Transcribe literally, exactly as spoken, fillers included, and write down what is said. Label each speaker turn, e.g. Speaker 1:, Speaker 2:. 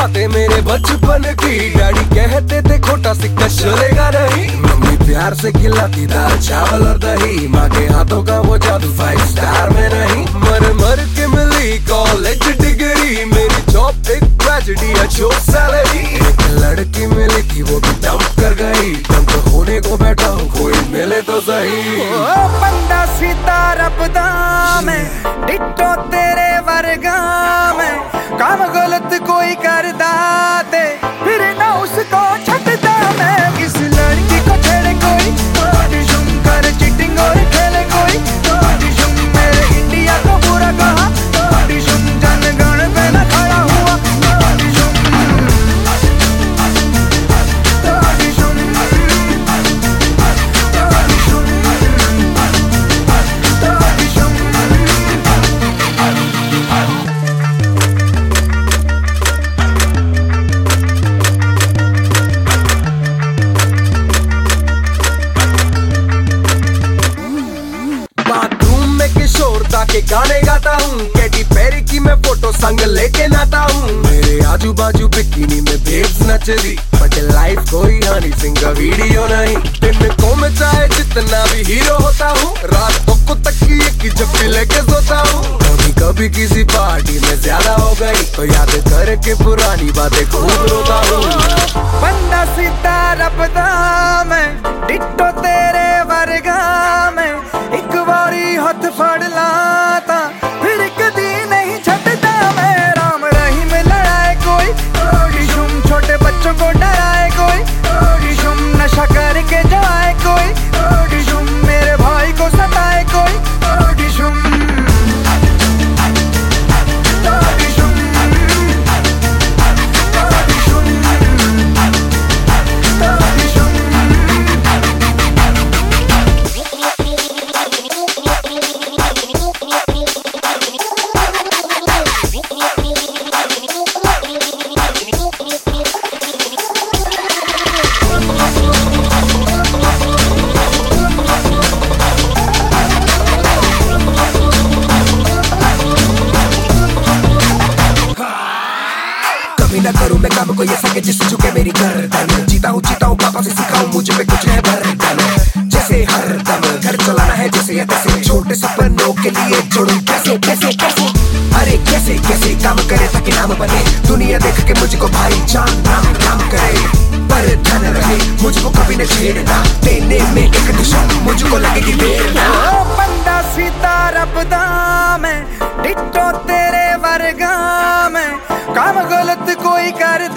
Speaker 1: बातें मेरे बचपन की। डैडी कहते थे खोटा सिक्का चलेगा नहीं। मम्मी प्यार से खिलाती दाल चावल और दही। माँ के हाथों का वो जादू फाइव स्टार में नहीं। मर मर के मिली कॉलेज डिग्री। मेरी जॉब एक ट्रेजेडी है जो सैलरी। एक लड़की मिली थी वो भी डंप कर गई। डंप होने को बैठा हूँ कोई मिले तो सही।
Speaker 2: ओ बंदा सीधा रबदा मैं डिट्टो तेरे वर्गा मैं। काम गलत कोई करदा ते फिर ना उसको छटदा मैं। किस लड़की को छेड़े कोई ऑडिशन कर चीटिंग और खेले कोई ऑडिशन। मेरे इंडिया को बुरा कहा ऑडिशन। जनगण पे न खड़ा हुआ ऑडिशन।
Speaker 1: के गाने गाता हूँ। कैटी पेरी की मैं फोटो संग लेके नाता हूँ। मेरे आजू बाजू बिकिनी में बेब्स नच रही। बट लाइफ कोई हनी सिंह का वीडियो नहीं। दिन को मैं चाहे जितना भी हीरो होता हूँ। रातों को तकिए की जप्पी लेके सोता हूँ। कभी कभी किसी पार्टी में ज्यादा हो गई तो याद करके पुरानी बातें खूब रोता हूँ।
Speaker 2: बंदा सीधा रबदा मैं डिट्टो तेरे वर्गा मैं। एक बारी हाथ फड़ लाता फिर कदी नहीं छटता मैं। राम रहीम लड़ाए कोई ओडिशुम। छोटे बच्चों को डराए कोई ओडिशुम। नशा करके जाए कोई ओडिशुम। मेरे भाई को सताए कोई ओडिशुम।
Speaker 1: ना करूं मैं काम को ये सके जिससे झुके मेरी गर्दन। जीता हूँ जीता हूँ पापा से सीखा हूँ मुझ पे कुछ है बर्डन। जैसे हर दम घर चलाना है जैसे या तैसे। छोटे सपनों के लिए जोड़ूं कैसे कैसे कैसे। अरे कैसे कैसे काम करे ताकि नाम बने। दुनिया देख के मुझको भाई जान राम राम करे। पर धन रहे मुझको कभी न छेड़ना। देने में एक दिशा मुझको लगेगी देर ना।
Speaker 2: बंदा सीधा रबदा मैं डिट्टो तेरे वर्गा मैं। काम गलत कोई कर